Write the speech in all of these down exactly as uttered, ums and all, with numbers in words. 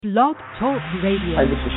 Blog Talk Radio. Hi, this is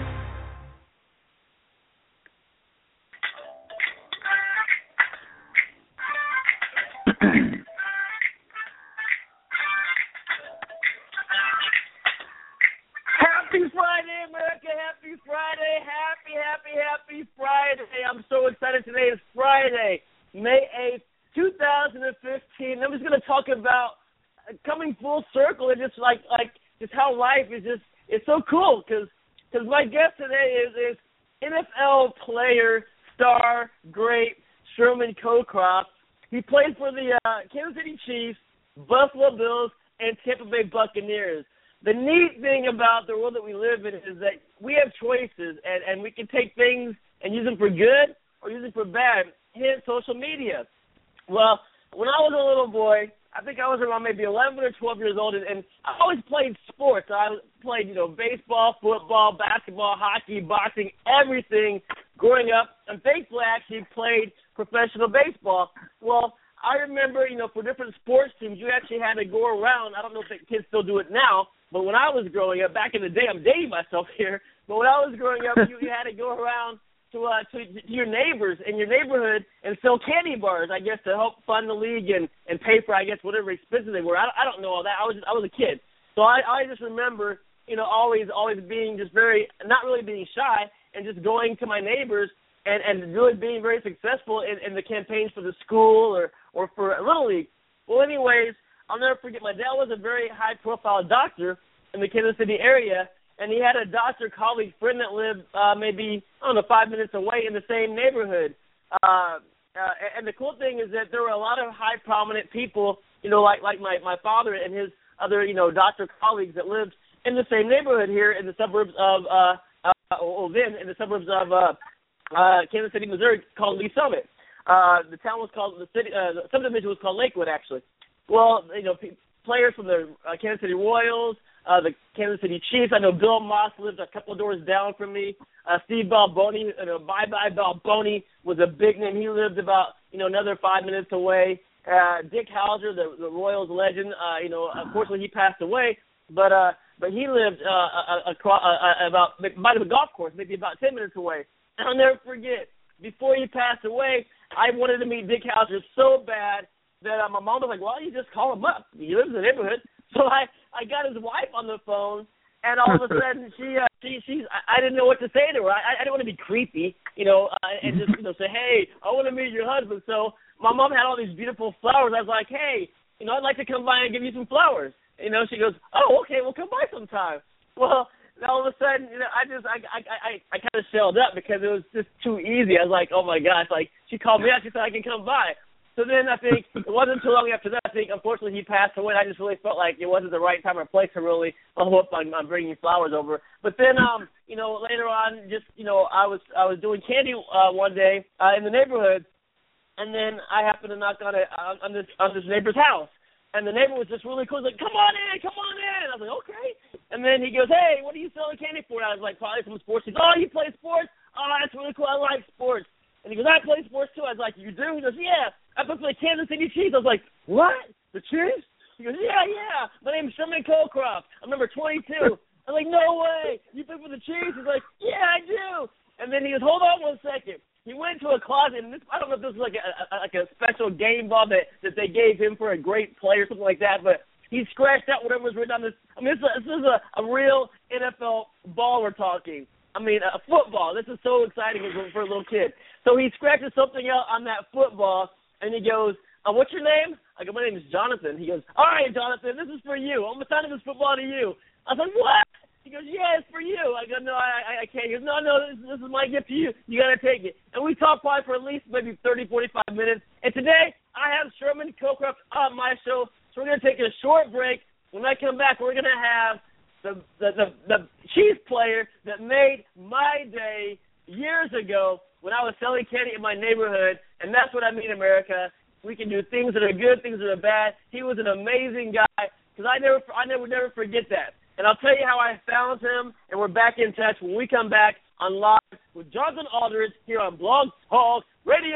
Happy Friday, America! Happy Friday! Happy, happy, happy Friday! I'm so excited. Today is Friday, May eighth, two thousand fifteen. I'm just going to talk about coming full circle and just like like just how life is just it's so cool because because my guest today is is N F L player, star, great Sherman Cockcroft. He played for the uh, Kansas City Chiefs, Buffalo Bills, and Tampa Bay Buccaneers. The neat thing about the world that we live in is that we have choices, and, and we can take things and use them for good or use them for bad. Hence, social media. Well, when I was a little boy, I think I was around maybe eleven or twelve years old, and, and I always played sports. I played, you know, baseball, football, basketball, hockey, boxing, everything growing up. And thankfully, I actually played professional baseball. Well, I remember, you know, for different sports teams, you actually had to go around. I don't know if the kids still do it now, but when I was growing up, back in the day, I'm dating myself here, but when I was growing up, you, you had to go around to, uh, to to your neighbors in your neighborhood and sell candy bars, I guess, to help fund the league and, and pay for, I guess, whatever expenses they were. I, I don't know all that. I was just, I was a kid. So I, I just remember, you know, always always being just very, not really being shy and just going to my neighbors and, and really being very successful in, in the campaigns for the school or, or for Little League. Well, anyways, I'll never forget, my dad was a very high-profile doctor in the Kansas City area, and he had a doctor colleague friend that lived uh, maybe, I don't know, five minutes away in the same neighborhood. Uh, uh, and the cool thing is that there were a lot of high prominent people, you know, like like my, my father and his other, you know, doctor colleagues that lived in the same neighborhood here in the suburbs of, uh, uh, or then in the suburbs of uh, uh, Kansas City, Missouri, called Lee Summit. Uh, the town was called, the city, uh, the subdivision was called Lakewood, actually. Well, you know, p- players from the uh, Kansas City Royals, uh, the Kansas City Chiefs. I know Bill Moss lived a couple of doors down from me. Uh, Steve Balboni, you know, Bye Bye Balboni was a big name. He lived about, you know, another five minutes away. Uh, Dick Hauser, the, the Royals legend, uh, you know, unfortunately he passed away, but uh, but he lived uh, across uh, about by the golf course, maybe about ten minutes away. And I'll never forget, before he passed away, I wanted to meet Dick Hauser so bad that uh, my mom was like, well, you just call him up. He lives in the neighborhood. So I, I got his wife on the phone, and all of a sudden she uh, she she's I, I didn't know what to say to her. I, I didn't want to be creepy, you know, uh, and just, you know, say, hey, I want to meet your husband. So my mom had all these beautiful flowers. I was like, hey, you know, I'd like to come by and give you some flowers. You know, she goes, oh, okay, well, come by sometime. Well, all of a sudden, you know, I just, I, I, I, I kind of shelled up because it was just too easy. I was like, oh my gosh, like she called me out, she said I can come by. So then I think it wasn't too long after that. I think unfortunately he passed away. And I just really felt like it wasn't the right time or place to really hope I'm, I'm bringing flowers over. But then, um, you know, later on, just you know, I was I was doing candy uh, one day uh, in the neighborhood, and then I happened to knock on a on this on this neighbor's house. And the neighbor was just really cool. He's like, come on in, come on in. I was like, okay. And then he goes, hey, what are you selling candy for? And I was like, probably some sports. He goes, oh, you play sports? Oh, that's really cool. I like sports. And he goes, I play sports too. I was like, you do? He goes, yeah. I play for the Kansas City Chiefs. I was like, what? The Chiefs? He goes, yeah, yeah. My name's Sherman Cockcroft. I'm number twenty-two. I was like, no way. You play for the Chiefs? He's like, yeah, I do. And then he goes, hold on one second. He went into a closet, and this, I don't know if this was like a, a like a special game ball that, that they gave him for a great play or something like that, but he scratched out whatever was written on this. I mean, this, this is a, a real N F L ball we're talking. I mean, a football. This is so exciting for a little kid. So he scratches something out on that football, and he goes, uh, what's your name? I go, my name is Jonathan. He goes, all right, Jonathan, this is for you. I'm assigning this football to you. I was like, what? He goes, yeah, it's for you. I go, no, I, I can't. He goes, no, no, this, this is my gift to you. You got to take it. And we talked probably for at least maybe thirty, forty-five minutes. And today I have Sherman Cockcroft on my show, so we're going to take a short break. When I come back, we're going to have the, the, the, the Chiefs player that made my day years ago when I was selling candy in my neighborhood. And that's what I mean, America. We can do things that are good, things that are bad. He was an amazing guy because I never, I never, never forget that. And I'll tell you how I found him, and we're back in touch when we come back on Live with Jonathan Aldridge here on Blog Talk Radio.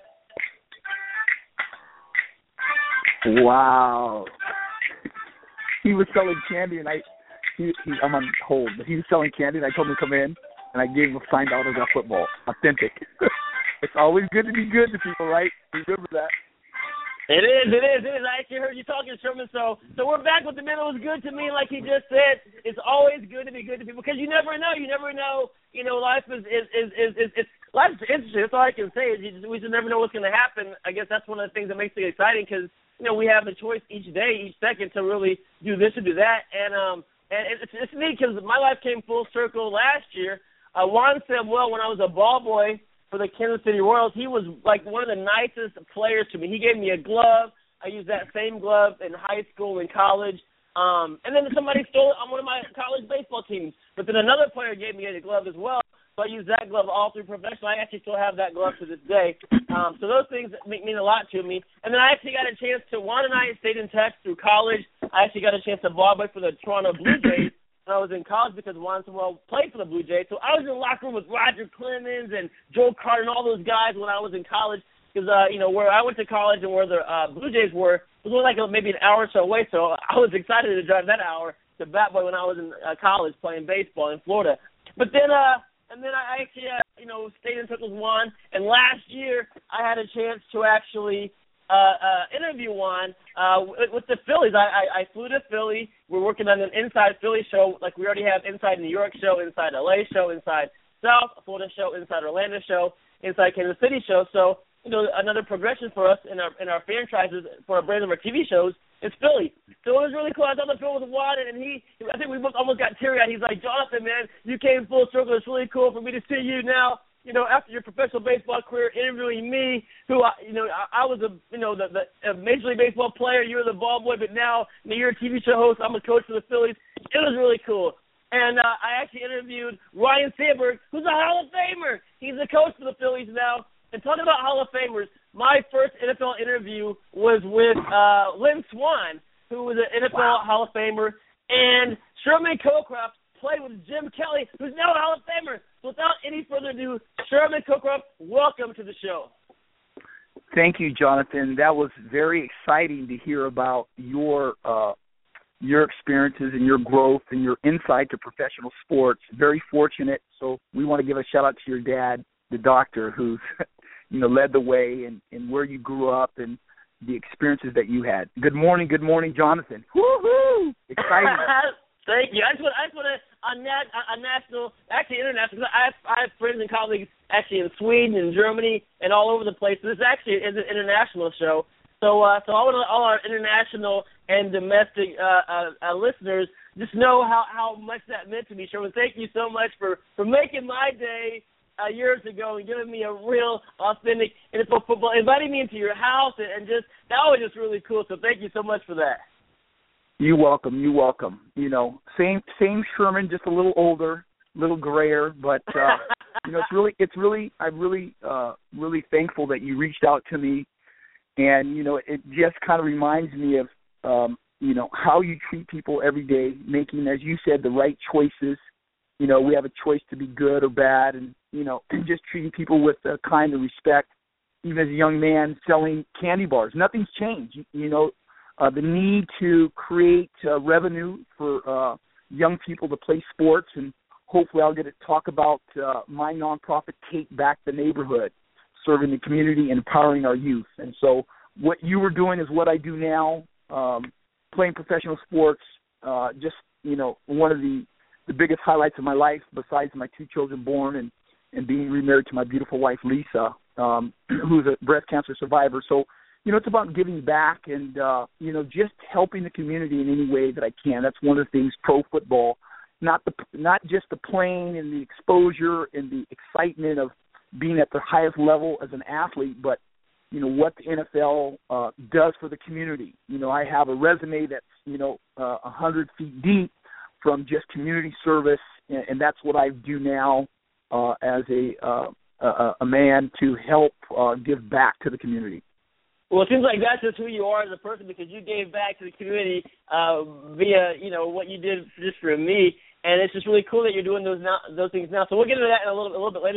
wow. he was selling candy, and I, he, he, I'm on hold, but he was selling candy, and I told him to come in, and I gave him a signed autograph football, authentic. It's always good to be good to people, right? Remember that. It is, it is, it is. I actually heard you talking, Sherman. So, so we're back with the man that was good to me, like he just said. It's always good to be good to people because you never know. You never know. You know, life is is is is, is it's life's interesting. That's all I can say. Is you just, we just never know what's going to happen. I guess that's one of the things that makes it exciting because you know we have the choice each day, each second to really do this or do that. And um and it's it's neat because my life came full circle last year. Uh, Juan Samuel, when I was a ball boy for the Kansas City Royals, he was like one of the nicest players to me. He gave me a glove. I used that same glove in high school and college. Um, and then somebody stole it on one of my college baseball teams. But then another player gave me a glove as well. So I used that glove all through professional. I actually still have that glove to this day. Um, so those things mean, mean a lot to me. And then I actually got a chance to, Juan and I stayed in touch through college. I actually got a chance to ball boy for the Toronto Blue Jays. I was in college because Juan Samuel played for the Blue Jays. So I was in the locker room with Roger Clemens and Joe Carter and all those guys when I was in college because, uh, you know, where I went to college and where the uh, Blue Jays were was only like a, maybe an hour or so away. So I was excited to drive that hour to Bat Boy when I was in uh, college playing baseball in Florida. But then, uh, and then I actually, uh, you know, stayed in touch with Juan. And last year I had a chance to actually Uh, uh, interview Juan uh, with, with the Phillies. I, I, I flew to Philly. We're working on an Inside Philly show, like we already have Inside New York show, Inside L A show, Inside South Florida show, Inside Orlando show, Inside Kansas City show. So, you know, another progression for us in our in our franchises for a brand of our T V shows is Philly. So it was really cool. I thought the film was Juan, and he, I think we both almost got teary-eyed. He's like, Jonathan, man, you came full circle. It's really cool for me to see you now. You know, after your professional baseball career, interviewing me, who, I, you know, I, I was a, you know, the, the a Major League Baseball player. You were the ball boy, but now you know, you're a T V show host. I'm a coach for the Phillies. It was really cool. And uh, I actually interviewed Ryan Sandberg, who's a Hall of Famer. He's a coach for the Phillies now. And talking about Hall of Famers, my first N F L interview was with uh, Lynn Swann, who was an N F L wow. Hall of Famer, and Sherman Cockcroft played with Jim Kelly, who's now a Hall of Famer. So without any further ado, Sherman Cockcroft, welcome to the show. Thank you, Jonathan. That was very exciting to hear about your uh, your experiences and your growth and your insight to professional sports. Very fortunate. So we want to give a shout out to your dad, the doctor, who's you know led the way and, and where you grew up and the experiences that you had. Good morning, good morning, Jonathan. Woo-hoo! Exciting. Thank you. I just want, I just want to, on, nat, on national, actually international, because I have, I have friends and colleagues actually in Sweden and Germany and all over the place. So this actually is an international show. So uh, so all, all our international and domestic uh, uh, uh, listeners just know how, how much that meant to me, Sherman. Thank you so much for, for making my day uh, years ago and giving me a real, authentic N F L football, inviting me into your house, and, and just, that was just really cool. So thank you so much for that. You're welcome. You're welcome. You know, same same Sherman, just a little older, a little grayer, but uh, you know, it's really, it's really, I'm really, uh, really thankful that you reached out to me, and you know, it just kind of reminds me of, um, you know, how you treat people every day, making, as you said, the right choices. You know, we have a choice to be good or bad, and you know, just treating people with uh, kind of respect. Even as a young man selling candy bars, nothing's changed. You, you know. Uh, the need to create uh, revenue for uh, young people to play sports, and hopefully I'll get to talk about uh, my nonprofit, Take Back the Neighborhood, serving the community and empowering our youth. And so what you were doing is what I do now, um, playing professional sports, uh, just, you know, one of the, the biggest highlights of my life besides my two children born and, and being remarried to my beautiful wife, Lisa, um, who's a breast cancer survivor. So, you know, it's about giving back and, uh, you know, just helping the community in any way that I can. That's one of the things pro football, not the not just the playing and the exposure and the excitement of being at the highest level as an athlete, but, you know, what the N F L uh, does for the community. You know, I have a resume that's, you know, uh, one hundred feet deep from just community service, and, and that's what I do now uh, as a, uh, a, a man to help uh, give back to the community. Well, it seems like that's just who you are as a person, because you gave back to the community uh, via, you know, what you did just for me, and it's just really cool that you're doing those now, those things now. So we'll get into that in a little, a little bit later. But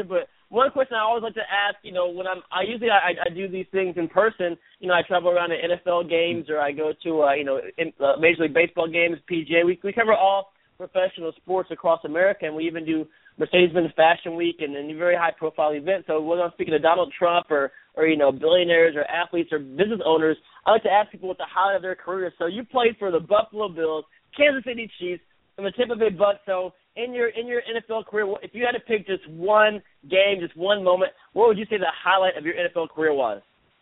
one question I always like to ask, you know, when I'm, I usually I, I do these things in person. You know, I travel around to N F L games or I go to, uh, you know, in, uh, Major League Baseball games, P G A. We we cover all professional sports across America, and we even do Mercedes-Benz Fashion Week and, and very high-profile events. So whether I'm speaking to Donald Trump or, or, you know, billionaires or athletes or business owners, I like to ask people what the highlight of their career. So you played for the Buffalo Bills, Kansas City Chiefs, and the Tampa Bay Bucks. So in your in your N F L career, if you had to pick just one game, just one moment, what would you say the highlight of your N F L career was?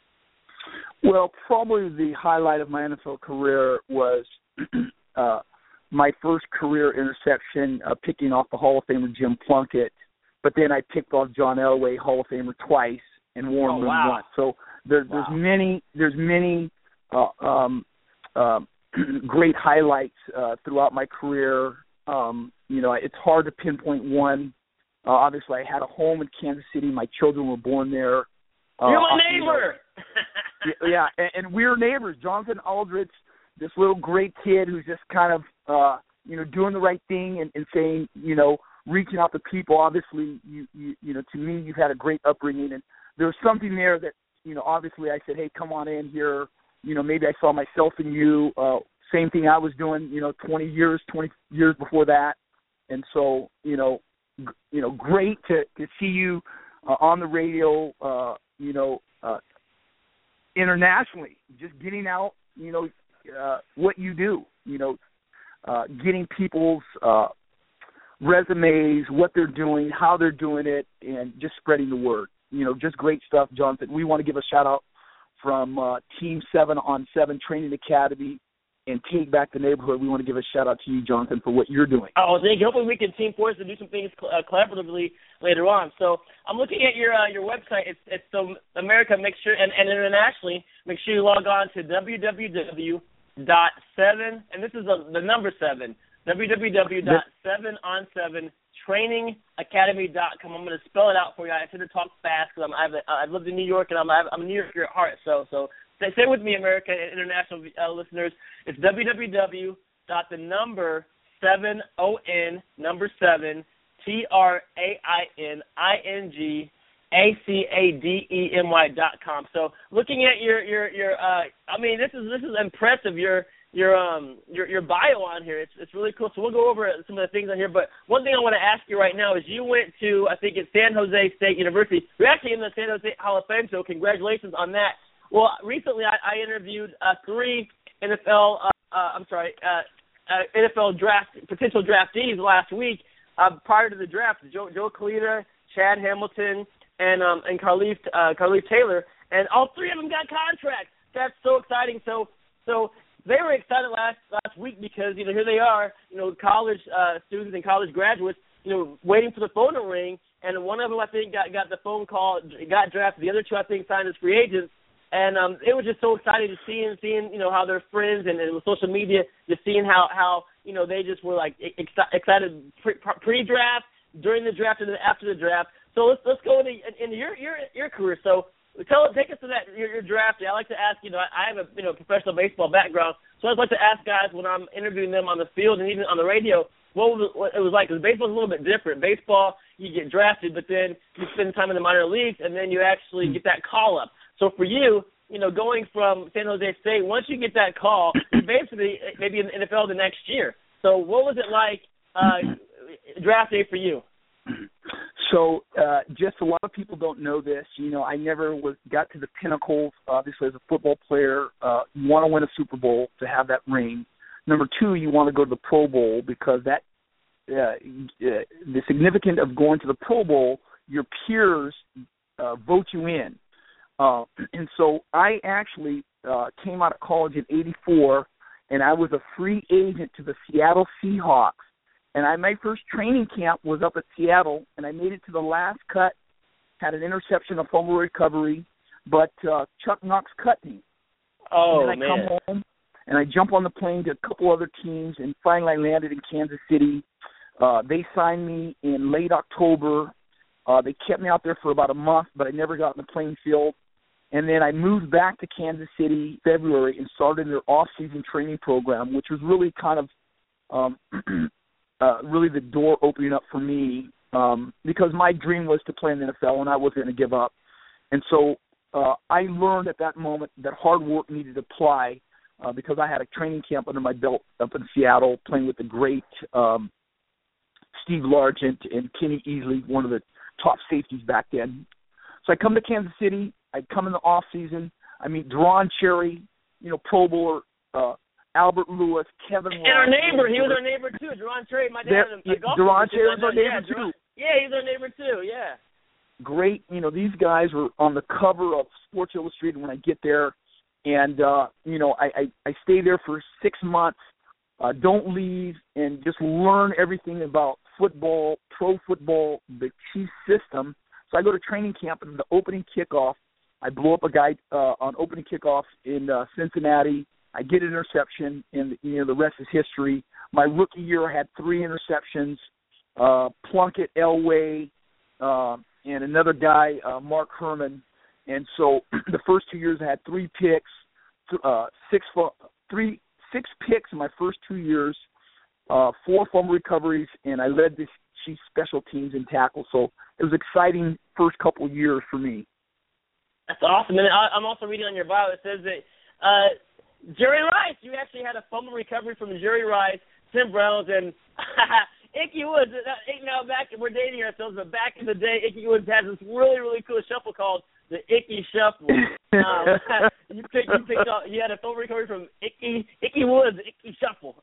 Well, probably the highlight of my N F L career was uh, my first career interception, uh, picking off the Hall of Famer Jim Plunkett. But then I picked off John Elway, Hall of Famer twice, and Warren oh, Moon wow. once. So there, there's wow. many there's many uh, um, uh, great highlights uh, throughout my career. Um, you know, it's hard to pinpoint one. Uh, obviously, I had a home in Kansas City. My children were born there. Uh, You're my neighbor. You know, yeah, and, and we're neighbors. Jonathan Aldrich, this little great kid who's just kind of, uh, you know, doing the right thing and, and saying, you know, reaching out to people. Obviously, you, you, you know, to me, you've had a great upbringing, and there was something there that, you know, obviously I said, hey, come on in here. You know, maybe I saw myself in you. Uh, same thing I was doing, you know, twenty years, twenty years before that. And so, you know, g- you know, great to, to see you uh, on the radio, uh, you know, uh, internationally, just getting out, you know, uh, what you do, you know, uh, getting people's uh, resumes, what they're doing, how they're doing it, and just spreading the word. You know, just great stuff, Jonathan. We want to give a shout-out from uh, Team seven on seven Training Academy and Take Back the Neighborhood. We want to give a shout-out to you, Jonathan, for what you're doing. Oh, thank you. Hopefully we can team force and do some things uh, collaboratively later on. So I'm looking at your uh, your website. It's it's so America. Make sure and, and internationally, make sure you log on to w w w dot seven, and this is a, the number seven, w w w dot seven on seven training academy dot com. I'm going to spell it out for you. I tend to talk fast because I've I've lived in New York and I'm I'm a New Yorker at heart. So so stay, stay with me, America and international uh, listeners. It's w w w dot the number seven o n number seven t r a i n i n g a c a d e m y dot com. So looking at your your your uh, I mean this is this is impressive. Your your um your your bio on here. It's it's really cool. So we'll go over some of the things on here. But one thing I want to ask you right now is you went to I think it's San Jose State University. You're actually in the San Jose Hall of Fame. So congratulations on that. Well, recently I, I interviewed uh, three N F L. Uh, uh, I'm sorry, uh, uh, N F L draft potential draftees last week. Uh, prior to the draft, Joe Joe Kalita, Chad Hamilton, and um, and Carleaf uh, Carleaf Taylor, and all three of them got contracts. That's so exciting. So so they were excited last last week because you know here they are, you know, college uh, students and college graduates, you know, waiting for the phone to ring, and one of them I think got got the phone call, got drafted. The other two I think signed as free agents. And um, it was just so exciting to see and seeing, you know, how their friends and, and with social media, just seeing how, how you know, they just were, like, ex- excited pre- pre-draft, during the draft, and then after the draft. So let's let's go into, into your, your your career. So tell take us to that, your, your draft. I like to ask, you know, I have a, you know, professional baseball background, so I'd like to ask guys when I'm interviewing them on the field and even on the radio, what, was, what it was like, because baseball is a little bit different. Baseball, you get drafted, but then you spend time in the minor leagues, and then you actually get that call-up. So for you, you know, going from San Jose State, once you get that call, you're basically maybe in the N F L the next year. So what was it like uh, draft day for you? So uh, just a lot of people don't know this. You know, I never was got to the pinnacle, obviously, as a football player. Uh, you want to win a Super Bowl to have that ring. Number two, you want to go to the Pro Bowl because that uh, uh, the significance of going to the Pro Bowl, your peers uh, vote you in. Uh, and so I actually uh, came out of college in eighty-four, and I was a free agent to the Seattle Seahawks. And I, my first training camp was up at Seattle, and I made it to the last cut, had an interception, a fumble recovery, but uh, Chuck Knox cut me. Oh, and then I man. come home, and I jump on the plane to a couple other teams, and finally I landed in Kansas City. Uh, they signed me in late October. Uh, they kept me out there for about a month, but I never got in the playing field. And then I moved back to Kansas City February and started their off-season training program, which was really kind of um, uh, really the door opening up for me um, because my dream was to play in the N F L, and I wasn't going to give up. And so uh, I learned at that moment that hard work needed to apply uh, because I had a training camp under my belt up in Seattle playing with the great um, Steve Largent and Kenny Easley, one of the top safeties back then. So I come to Kansas City. I come in the off season. I meet Deron Cherry, you know, Pro Bowler, uh, Albert Lewis, Kevin. And our neighbor, he was our neighbor too. Deron Cherry, my dad. Yeah, Deron Cherry was our neighbor yeah, too. Yeah, he's our neighbor too. Yeah. Great, you know, these guys were on the cover of Sports Illustrated when I get there, and uh, you know, I, I I stay there for six months. Uh, don't leave, and just learn everything about football, pro football, the Chiefs system. So I go to training camp, and the opening kickoff, I blow up a guy uh, on opening kickoff in uh, Cincinnati. I get an interception, and you know the rest is history. My rookie year, I had three interceptions. Uh, Plunkett, Elway, uh, and another guy, uh, Mark Herman. And so the first two years, I had three picks, uh, six three six picks in my first two years, uh, four fumble recoveries, and I led the Chiefs special teams in tackle. So it was exciting first couple of years for me. That's awesome. And I, I'm also reading on your bio, it says that uh, Jerry Rice, you actually had a fumble recovery from Jerry Rice, Tim Reynolds, and Ickey Woods. Now, back, we're dating ourselves, but back in the day, Ickey Woods had this really, really cool shuffle called the Ickey Shuffle. Um, you picked, you picked up, you had a fumble recovery from Ickey, Ickey Woods, Ickey Shuffle.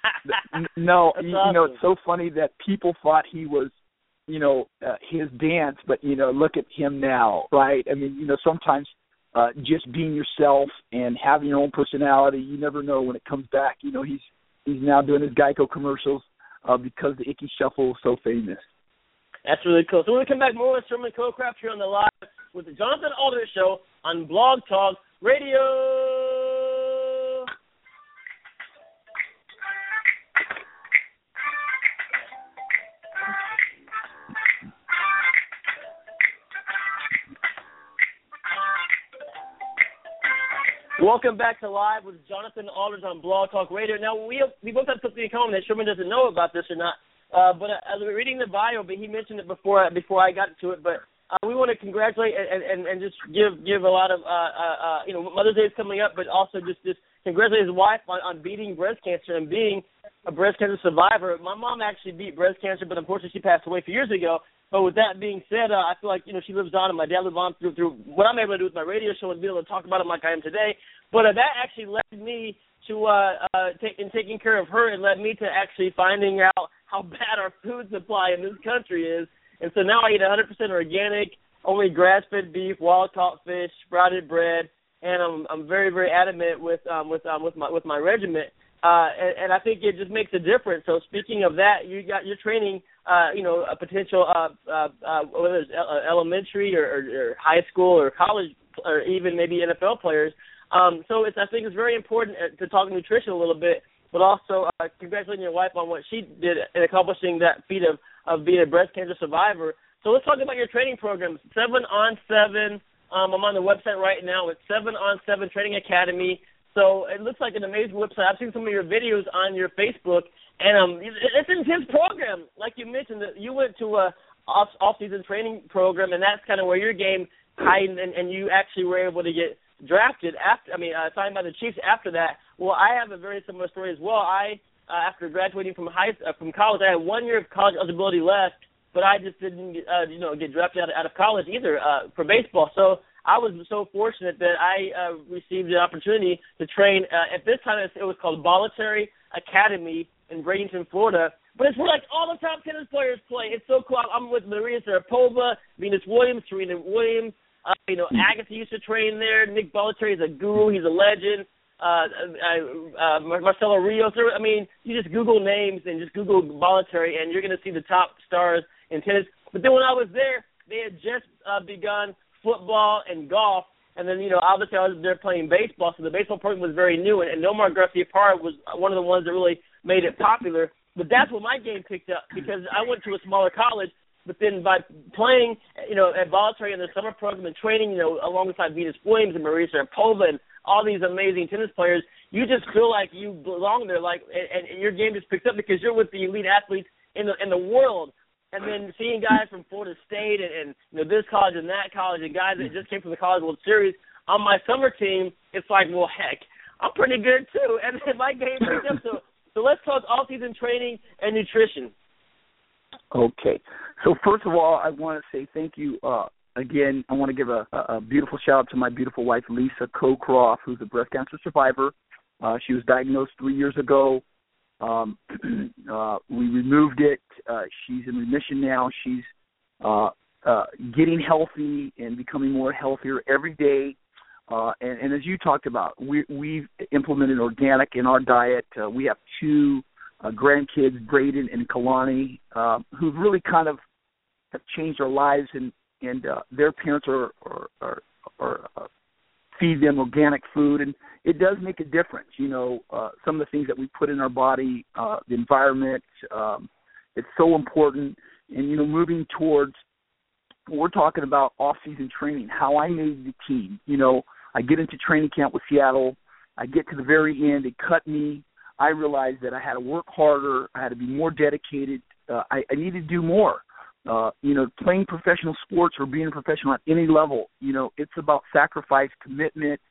No, That's you, awesome. you know, it's so funny that people thought he was, you know, uh, his dance, but, you know, look at him now, right? I mean, you know, sometimes uh, just being yourself and having your own personality, you never know when it comes back. You know, he's he's now doing his Geico commercials uh, because the Ickey Shuffle is so famous. That's really cool. So when we come back, more with Sherman Crowcraft here on the Live with the Jonathan Aldridge Show on Blog Talk Radio. Welcome back to Live with Jonathan Aldridge on Blog Talk Radio. Now, we have, we both have something in common that Sherman doesn't know about this or not. Uh, but uh, as we were reading the bio, but he mentioned it before before I got to it. But uh, we want to congratulate and, and, and just give give a lot of uh, uh, uh, you know Mother's Day is coming up, but also just just congratulate his wife on, on beating breast cancer and being a breast cancer survivor. My mom actually beat breast cancer, but unfortunately she passed away a few years ago. But with that being said, uh, I feel like, you know, she lives on, and my dad lives on through, through what I'm able to do with my radio show and be able to talk about it like I am today. But uh, that actually led me to, uh, uh, take, in taking care of her, it led me to actually finding out how bad our food supply in this country is. And so now I eat one hundred percent organic, only grass-fed beef, wild-caught fish, sprouted bread, and I'm I'm very, very adamant with um, with um, with my with my regiment. Uh, and, and I think it just makes a difference. So speaking of that, you got you're training, uh, you know, a potential, uh, uh, uh, whether it's elementary or, or, or high school or college or even maybe N F L players. Um, so it's I think it's very important to talk nutrition a little bit, but also uh, congratulating your wife on what she did in accomplishing that feat of, of being a breast cancer survivor. So let's talk about your training programs. Seven on Seven. Um, I'm on the website right now. It's Seven on Seven Training Academy. So it looks like an amazing website. I've seen some of your videos on your Facebook, and um, it's an intense program. Like you mentioned, that you went to a off off-season training program, and that's kind of where your game heightened, and, and you actually were able to get drafted after. I mean, uh, signed by the Chiefs after that. Well, I have a very similar story as well. I, uh, after graduating from high uh, from college, I had one year of college eligibility left, but I just didn't, uh, you know, get drafted out of, out of college either uh, for baseball. So I was so fortunate that I uh, received the opportunity to train. Uh, at this time, it was called Voluntary Academy in Bradenton, Florida. But it's where, like, all the top tennis players play. It's so cool. I'm with Maria Sharapova, Venus Williams, Serena Williams. Uh, you know, Agassi used to train there. Nick Bollettieri is a guru. He's a legend. Uh, uh, uh, Marcelo Rios. I mean, you just Google names and just Google Bollettieri, and you're going to see the top stars in tennis. But then when I was there, they had just uh, begun football and golf, and then, you know, obviously I was there playing baseball, so the baseball program was very new, and, and Nomar Garciaparra was one of the ones that really made it popular. But that's what my game picked up, because I went to a smaller college, but then by playing, you know, at Voluntary in the summer program and training, you know, alongside Venus Williams and Maria Sharapova and all these amazing tennis players, you just feel like you belong there, like, and, and your game just picks up because you're with the elite athletes in the in the world. and then seeing guys from Florida State and, and you know this college and that college and guys that just came from the College World Series on my summer team, it's like, well, heck, I'm pretty good too, and then my game picked up. So, so let's talk off-season training and nutrition. Okay. So first of all, I want to say thank you. Uh, again, I want to give a, a beautiful shout out to my beautiful wife, Lisa Cocroft, who's a breast cancer survivor. Uh, she was diagnosed three years ago. Um, uh, we removed it. Uh, she's in remission now. She's uh, uh, getting healthy and becoming more healthier every day. Uh, and, and as you talked about, we, we've implemented organic in our diet. Uh, we have two uh, grandkids, Braden and Kalani, uh, who've really kind of have changed our lives, and, and uh, their parents are, are, are, are uh, feed them organic food, and it does make a difference. You know, uh, some of the things that we put in our body, uh, the environment, um, it's so important. And, you know, moving towards, we're talking about off-season training, how I made the team. You know, I get into training camp with Seattle. I get to the very end. It cut me. I realized that I had to work harder. I had to be more dedicated. Uh, I, I needed to do more. Uh, you know, playing professional sports or being a professional at any level, you know, it's about sacrifice, commitment,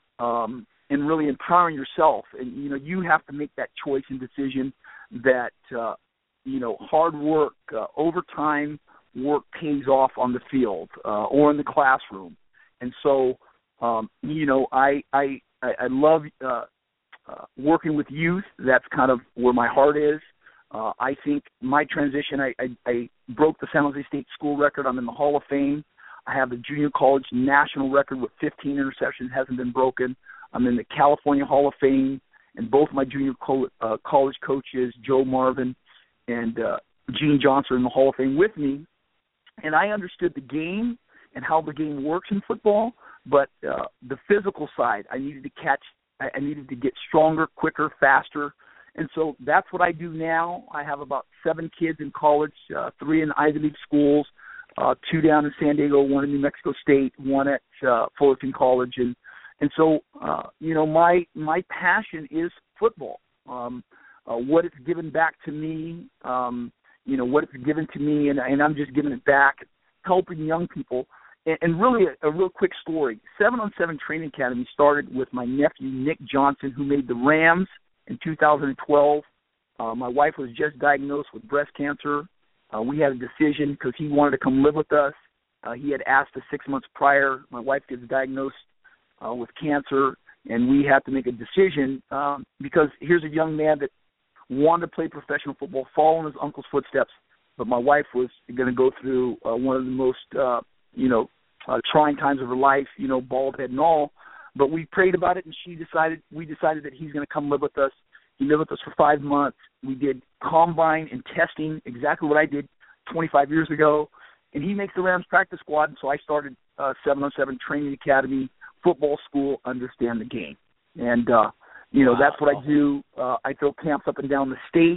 um, and really empowering yourself. And, you know, you have to make that choice and decision that, uh, you know, hard work, uh, overtime work pays off on the field uh, or in the classroom. And so, um, you know, I I, I love uh, uh, working with youth. That's kind of where my heart is. Uh, I think my transition, I, I, I broke the San Jose State school record. I'm in the Hall of Fame. I have the junior college national record with fifteen interceptions, hasn't been broken. I'm in the California Hall of Fame, and both my junior co- uh, college coaches, Joe Marvin and uh, Gene Johnson, are in the Hall of Fame with me. And I understood the game and how the game works in football, but uh, the physical side, I needed to catch, I, I needed to get stronger, quicker, faster. And so that's what I do now. I have about seven kids in college, uh, three in Ivy League schools, uh, two down in San Diego, one in New Mexico State, one at uh, Fullerton College. And and so, uh, you know, my my passion is football. Um, uh, what it's given back to me, um, you know, what it's given to me, and, and I'm just giving it back, helping young people. And, and really a, a real quick story. seven on seven Training Academy started with my nephew, Nick Johnson, who made the Rams in two thousand twelve. Uh, my wife was just diagnosed with breast cancer. Uh, we had a decision because he wanted to come live with us. Uh, he had asked us six months prior. My wife gets diagnosed uh, with cancer, and we had to make a decision um, because here's a young man that wanted to play professional football, follow in his uncle's footsteps, but my wife was going to go through uh, one of the most, uh, you know, uh, trying times of her life, you know, bald head and all. But we prayed about it, and she decided, we decided that he's going to come live with us. He lived with us for five months. We did combine and testing, exactly what I did twenty-five years ago. And he makes the Rams practice squad, and so I started uh, seven on seven Training Academy, football school, understand the game. And, uh, you know, wow. That's what I do. Uh, I throw camps up and down the state.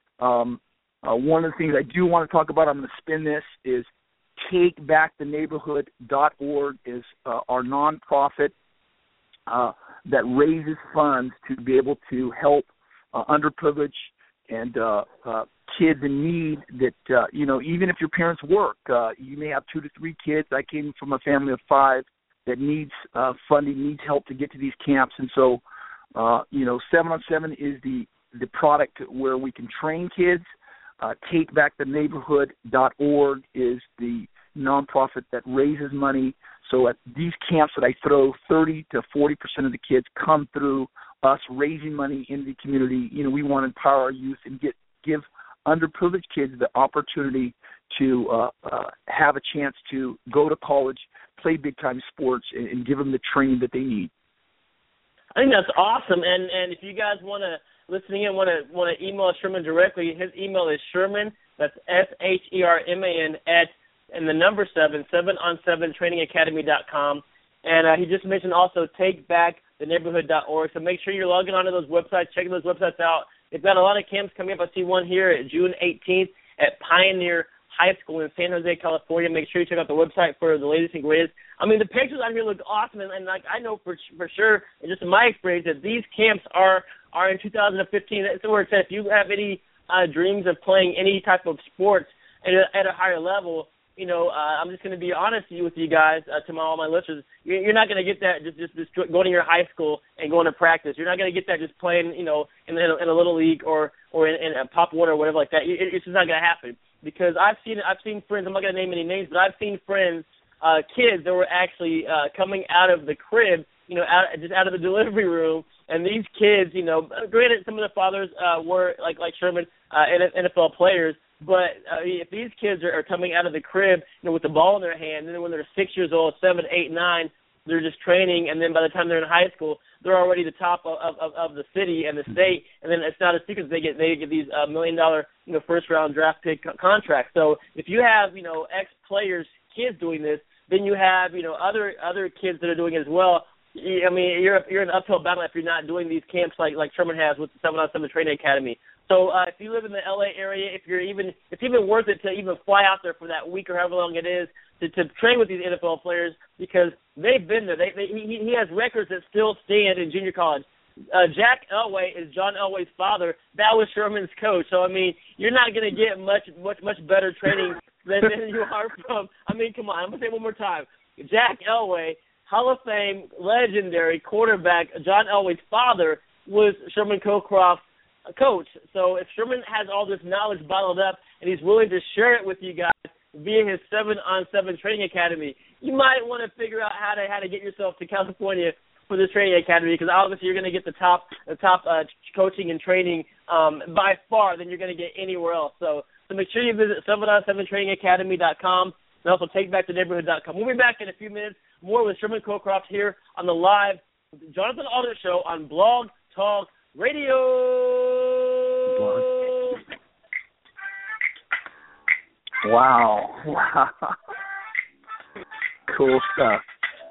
Um, uh, one of the things I do want to talk about, I'm going to spin this, is take back the neighborhood dot org is uh, our nonprofit Uh, that raises funds to be able to help uh, underprivileged and uh, uh, kids in need that, uh, you know, even if your parents work, uh, you may have two to three kids. I came from a family of five that needs uh, funding, needs help to get to these camps. And so, uh, you know, seven on seven is the, the product where we can train kids. Uh, take back the neighborhood dot org is the nonprofit that raises money. So at these camps that I throw, thirty to forty percent of the kids come through us raising money in the community. You know, we want to empower our youth and get give underprivileged kids the opportunity to uh, uh, have a chance to go to college, play big-time sports, and, and give them the training that they need. I think that's awesome. And and if you guys want to, listening in, want to want to email Sherman directly, his email is Sherman, that's S H E R M A N, at and the number seven, seven on seven training academy dot com. And uh, he just mentioned also take back the neighborhood dot org. So make sure you're logging onto those websites, checking those websites out. They've got a lot of camps coming up. I see one here at June eighteenth at Pioneer High School in San Jose, California. Make sure you check out the website for the latest and greatest. I mean, the pictures out here look awesome, and, and like I know for for sure, and just in my experience, that these camps are are in two thousand fifteen. That's where it says if you have any uh, dreams of playing any type of sports, at a, at a higher level, you know, uh, I'm just going to be honest with you guys, uh, to my, all my listeners. You're, you're not going to get that just, just just going to your high school and going to practice. You're not going to get that just playing, you know, in, in, a, in a little league or or in, in a Pop Warner or whatever like that. It, it's just not going to happen because I've seen I've seen friends. I'm not going to name any names, but I've seen friends, uh, kids that were actually uh, coming out of the crib, you know, out just out of the delivery room, and these kids, you know, granted some of the fathers uh, were like like Sherman, uh, N F L players. But uh, if these kids are, are coming out of the crib, you know, with the ball in their hand, and then when they're six years old, seven, eight, nine, they're just training, and then by the time they're in high school, they're already the top of, of, of the city and the state, and then it's not a secret they get they get these uh, million dollar you know first round draft pick co- contracts. So if you have you know ex players kids doing this, then you have you know other other kids that are doing it as well. I mean, you're you're in an uphill battle if you're not doing these camps like like Sherman has with the seven on seven Training Academy. So uh, if you live in the L A area, if you're even, it's even worth it to even fly out there for that week or however long it is to, to train with these N F L players because they've been there. They, they, he, he has records that still stand in junior college. Uh, Jack Elway is John Elway's father. That was Sherman's coach. So I mean, you're not going to get much, much, much better training than, than you are from. I mean, come on. I'm gonna say it one more time. Jack Elway, Hall of Fame, legendary quarterback. John Elway's father was Sherman Cockcroft's coach. So if Sherman has all this knowledge bottled up and he's willing to share it with you guys via his seven on seven Training Academy, you might want to figure out how to how to get yourself to California for this Training Academy because obviously you're going to get the top the top uh, coaching and training um, by far than you're going to get anywhere else. So so make sure you visit seven on seven training academy dot com and also take back the neighborhood dot com. We'll be back in a few minutes more with Sherman Cockcroft here on the live Jonathan Aldrich Show on Blog Talk Radio. Wow. Wow. Cool stuff.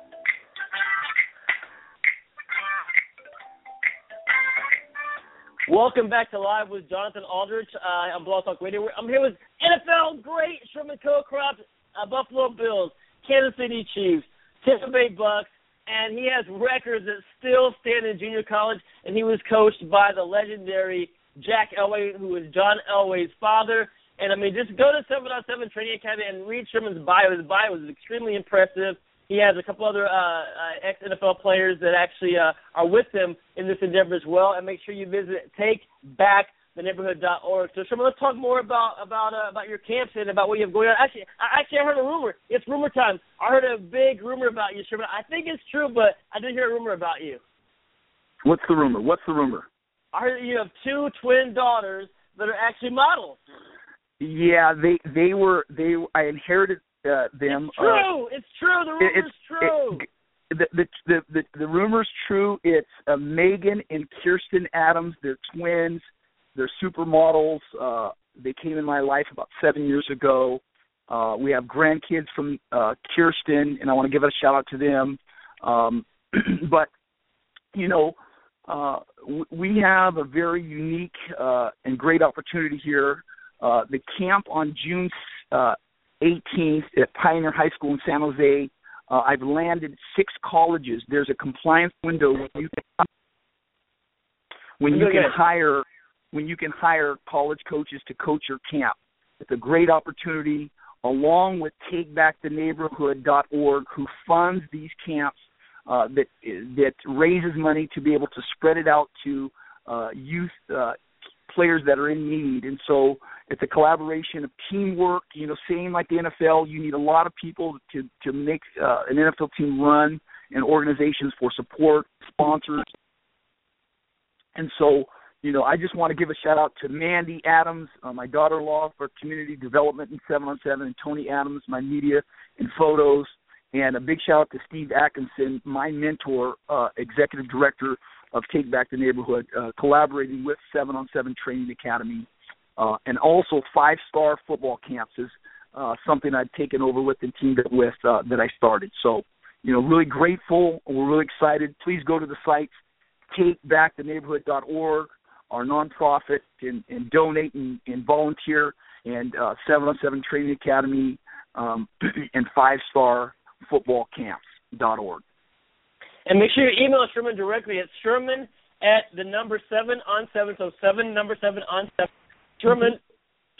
Welcome back to Live with Jonathan Aldrich uh, on Blog Talk Radio. I'm here with N F L great Sherman Cockcroft, uh, Buffalo Bills, Kansas City Chiefs, Tampa Bay Bucks, and he has records that still stand in junior college, and he was coached by the legendary Jack Elway, who was John Elway's father. And, I mean, just go to seven on seven Training Academy and read Sherman's bio. His bio is extremely impressive. He has a couple other uh, uh, ex-N F L players that actually uh, are with him in this endeavor as well. And make sure you visit take back the neighborhood dot org. So, Sherman, let's talk more about about uh, about your camps and about what you have going on. Actually, I, actually, I heard a rumor. It's rumor time. I heard a big rumor about you, Sherman. I think it's true, but I did hear a rumor about you. What's the rumor? What's the rumor? I heard that you have two twin daughters that are actually models. Yeah, they they were they. I inherited uh, them. It's true. Uh, it's true. The rumor's it's true. It, the, the the the the rumor's true. It's uh, Megan and Kirsten Adams. They're twins. They're supermodels. Uh, they came in my life about seven years ago. Uh, we have grandkids from uh, Kirsten, and I want to give a shout out to them. Um, but you know, uh, w- we have a very unique uh, and great opportunity here. Uh, the camp on June uh, eighteenth at Pioneer High School in San Jose. Uh, I've landed six colleges. There's a compliance window when you can, when you can hire when you can hire college coaches to coach your camp. It's a great opportunity, along with take back the neighborhood dot org, who funds these camps uh, that that raises money to be able to spread it out to uh, youth uh, players that are in need. And so it's a collaboration of teamwork. You know, same like the N F L, you need a lot of people to to make uh, an N F L team run, and organizations for support, sponsors. And so, you know, I just want to give a shout-out to Mandy Adams, uh, my daughter-in-law for community development in seven on seven, and Tony Adams, my media and photos. And a big shout-out to Steve Atkinson, my mentor, uh, executive director of Take Back the Neighborhood, uh, collaborating with seven on seven Training Academy. Uh, and also five-star football camps is uh, something I've taken over with and teamed up with uh, that I started. So, you know, really grateful. We're really excited. Please go to the site, take back the neighborhood dot org, our nonprofit, and, and donate and, and volunteer, and uh, seven on seven Training Academy um, and five-star football camps dot org. And make sure you email Sherman directly at Sherman at the number seven on seven, so seven, number seven on seven. Sherman,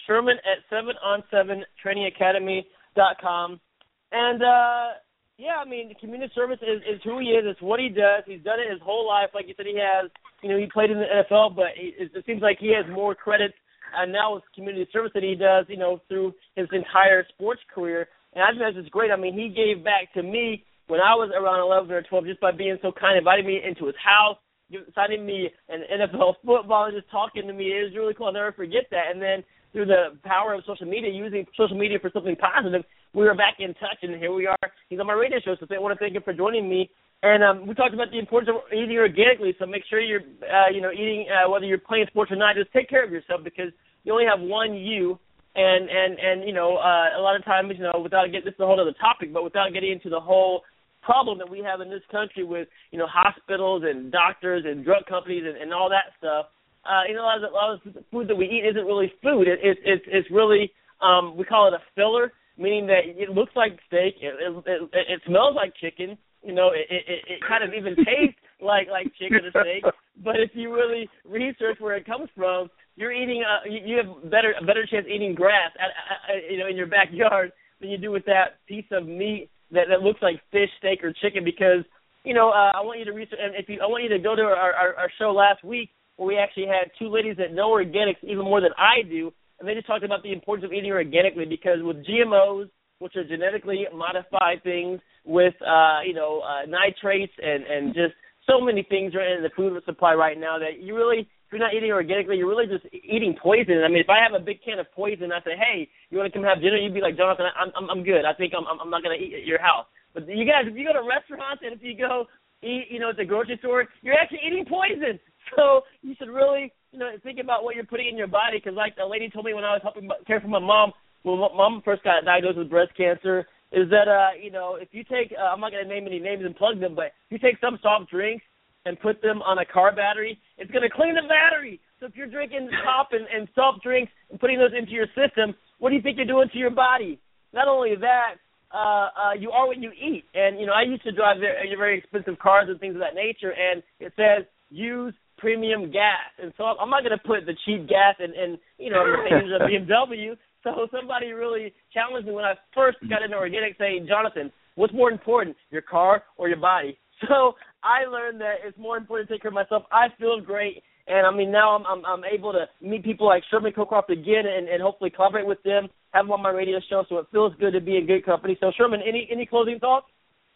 Sherman at seven on seven training academy dot com. And, uh, yeah, I mean, community service is, is who he is. It's what he does. He's done it his whole life. Like you said, he has, you know, he played in the N F L, but he, it seems like he has more credit uh, now with community service than he does, you know, through his entire sports career. And I think that's just great. I mean, he gave back to me when I was around eleven or twelve just by being so kind, inviting me into his house, signing me an N F L football, and just talking to me. It was really cool. I'll never forget that. And then through the power of social media, using social media for something positive, we were back in touch, and here we are. He's on my radio show, so I want to thank him for joining me. And um, we talked about the importance of eating organically, so make sure you're, uh, you know, eating, uh, whether you're playing sports or not, just take care of yourself because you only have one you. And, and, and you know, uh, a lot of times, you know, without getting, this is a whole other topic, but without getting into the whole problem that we have in this country with, you know, hospitals and doctors and drug companies and, and all that stuff, uh, you know, a lot, of, a lot of the food that we eat isn't really food. It, it, it, it's really, um, we call it a filler, meaning that it looks like steak, it, it, it, it smells like chicken, you know, it, it, it kind of even tastes like, like chicken or steak, but if you really research where it comes from, you're eating, uh, you, you have better, a better chance eating grass, at, at, you know, in your backyard than you do with that piece of meat that, that looks like fish, steak, or chicken. Because, you know, uh, I want you to research, and if you, I want you to go to our, our, our show last week where we actually had two ladies that know organics even more than I do, and they just talked about the importance of eating organically because with G M Os, which are genetically modified things, with uh, you know uh, nitrates and and just so many things are in the food supply right now that you really, if you're not eating organically, you're really just eating poison. I mean, if I have a big can of poison, I say, hey, you want to come have dinner? You'd be like, Jonathan, I'm I'm, I'm good. I think I'm I'm not going to eat at your house. But you guys, if you go to restaurants and if you go eat, you know, at the grocery store, you're actually eating poison. So you should really, you know, think about what you're putting in your body. Because like the lady told me when I was helping care for my mom, when my mom first got diagnosed with breast cancer, is that, uh, you know, if you take, uh, I'm not going to name any names and plug them, but if you take some soft drinks and put them on a car battery, it's going to clean the battery. So if you're drinking pop and, and soft drinks and putting those into your system, what do you think you're doing to your body? Not only that, uh, uh, you are what you eat. And, you know, I used to drive very, very expensive cars and things of that nature, and it says use premium gas. And so I'm not going to put the cheap gas in, in you know, Mercedes or B M W. So somebody really challenged me when I first got into organic saying, Jonathan, what's more important, your car or your body? So I learned that it's more important to take care of myself. I feel great. And, I mean, now I'm, I'm, I'm able to meet people like Sherman Coecroft again and, and hopefully collaborate with them, have them on my radio show, so it feels good to be in good company. So, Sherman, any, any closing thoughts?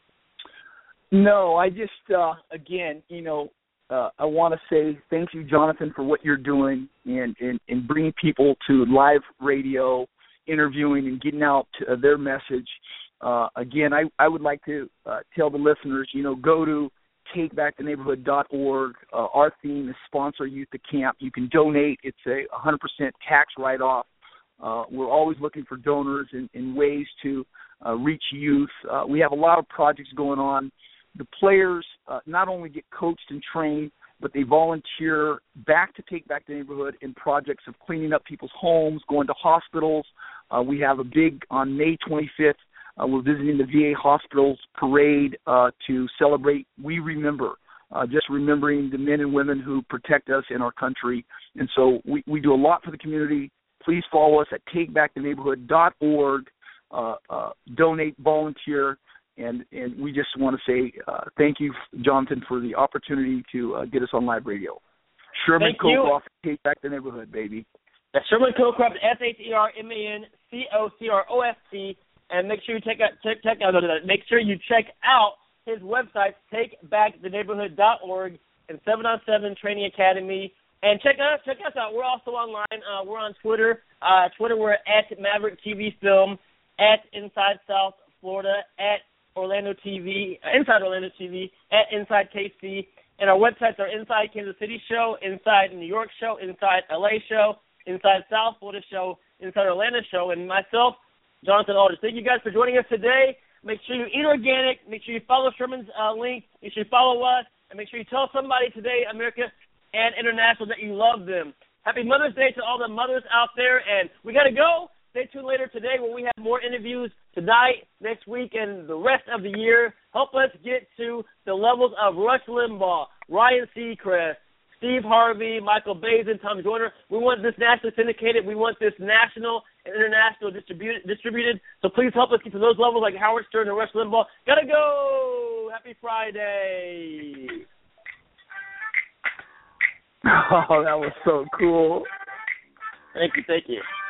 No, I just, uh, again, you know, uh, I want to say thank you, Jonathan, for what you're doing and, and, and bringing people to live radio, interviewing and getting out to, uh, their message. Uh, again, I, I would like to uh, tell the listeners, you know, go to take back the neighborhood dot org. Uh, our theme is Sponsor Youth to Camp. You can donate. It's a one hundred percent tax write-off. Uh, we're always looking for donors and, and ways to uh, reach youth. Uh, we have a lot of projects going on. The players uh, not only get coached and trained, but they volunteer back to Take Back the Neighborhood in projects of cleaning up people's homes, going to hospitals. Uh, we have a big, on May twenty-fifth, uh, we're visiting the V A hospitals parade uh, to celebrate We Remember, uh, just remembering the men and women who protect us in our country. And so we, we do a lot for the community. Please follow us at take back the neighborhood dot org, uh, uh, donate, volunteer. And, and we just want to say uh, thank you, Jonathan, for the opportunity to uh, get us on live radio. Sherman Coecroft, Take Back the Neighborhood, baby. That's Sherman Coecroft, S H E R M A N C O C R O F T. And make sure you check out, check, check out, make sure you check out his website, take back the neighborhood dot org, and seven on seven Training Academy. And check us, check us out. We're also online. Uh, we're on Twitter. Uh, Twitter, we're at Maverick T V Film, at Inside South Florida, at Orlando T V, Inside Orlando T V, at Inside K C, and our websites are Inside Kansas City Show, Inside New York Show, Inside L A Show, Inside South Florida Show, Inside Orlando Show, and myself, Jonathan Aldridge. Thank you guys for joining us today. Make sure you eat organic. Make sure you follow Sherman's uh, link. Make sure you follow us, and make sure you tell somebody today, America and international, that you love them. Happy Mother's Day to all the mothers out there, and we got to go. Stay tuned later today when we have more interviews tonight, next week, and the rest of the year. Help us get to the levels of Rush Limbaugh, Ryan Seacrest, Steve Harvey, Michael Bazin, Tom Joyner. We want this nationally syndicated. We want this national and international distributed. distributed. So please help us get to those levels like Howard Stern and Rush Limbaugh. Gotta go! Happy Friday! Oh, that was so cool. Thank you, thank you.